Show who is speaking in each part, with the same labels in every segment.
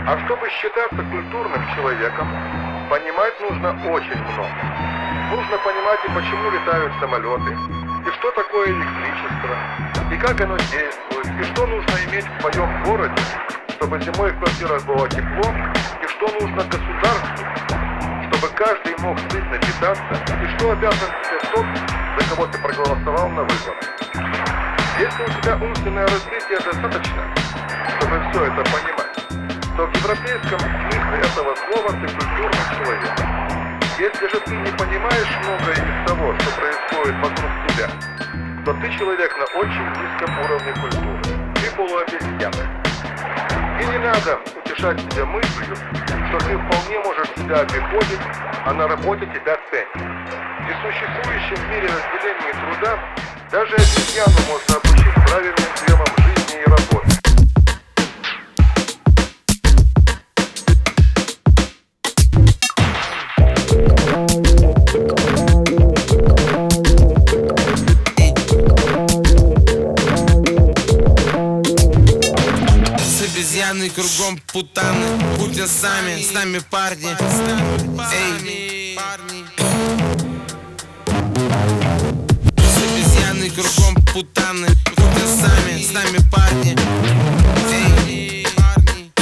Speaker 1: А чтобы считаться культурным человеком, понимать нужно очень много. Нужно понимать и почему летают самолеты, и что такое электричество, и как оно действует, и что нужно иметь в своем городе, чтобы зимой в квартирах было тепло, и что нужно государству, чтобы каждый мог сытно питаться, и что обязан тебе тот, за кого ты проголосовал на выборах. Если у тебя умственное развитие достаточно, чтобы все это понимать, то в европейском смысле этого слова ты культурный человек. Если же ты не понимаешь многое из того, что происходит вокруг тебя, то ты человек на очень низком уровне культуры. Ты полуобезьяна. И не надо утешать себя мыслью, что ты вполне можешь себя обиходить, а на работе тебя ценят. В существующем в мире разделении труда даже обезьяну можно обучить правильным приемам жизни и работы.
Speaker 2: Обезьяны кругом путаны, будьте сами, с нами парни. Эй, парни. Обезьяны кругом путаны, будьте сами, с нами парни. Эй, парни.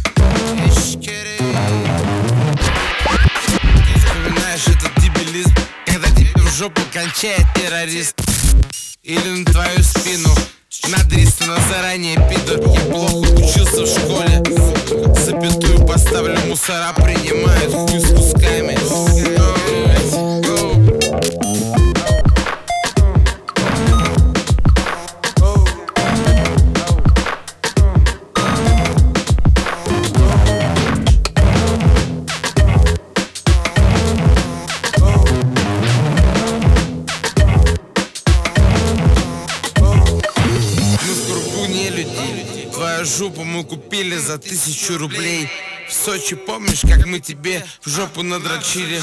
Speaker 2: Вспоминаешь этот дебилизм, когда тебе в жопу кончает террорист, или на твою спину надрисано заранее, пидор. Я плохо учился в школе, запятую поставлю, мусора принимают хуй с кусками. Твою жопу мы купили за 1000 рублей. В Сочи помнишь, как мы тебе в жопу надрочили?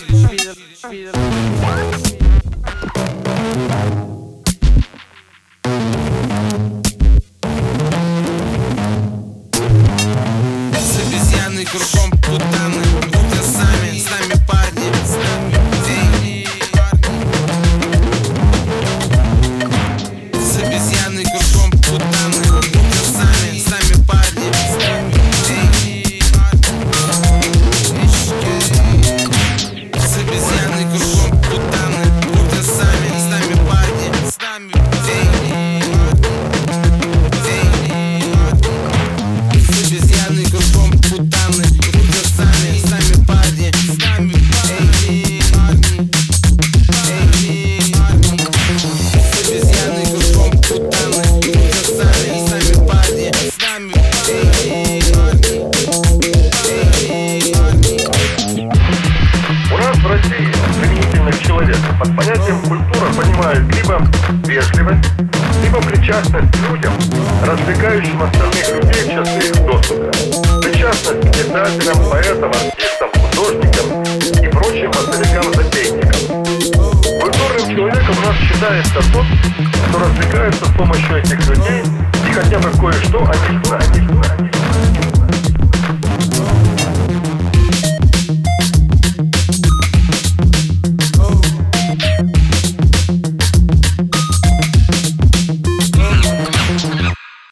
Speaker 2: С обезьяны кругом путаны, будьте сами, с нами парни. С обезьяны кругом путаны, будьте сами, с нами парни. С обезьяны кругом путаны, будьте сами, с нами парни. С обезьяны кругом путаны, будьте сами, с нами парни.
Speaker 1: Под понятием культура понимают либо вежливость, либо причастность к людям, развлекающим остальных людей в часы их доступа. Причастность к писателям, поэтам, артистам, художникам и прочим остальникам-затейникам. Культурным человеком у нас считается тот, кто развлекается с помощью этих людей и хотя бы кое-что о них знает.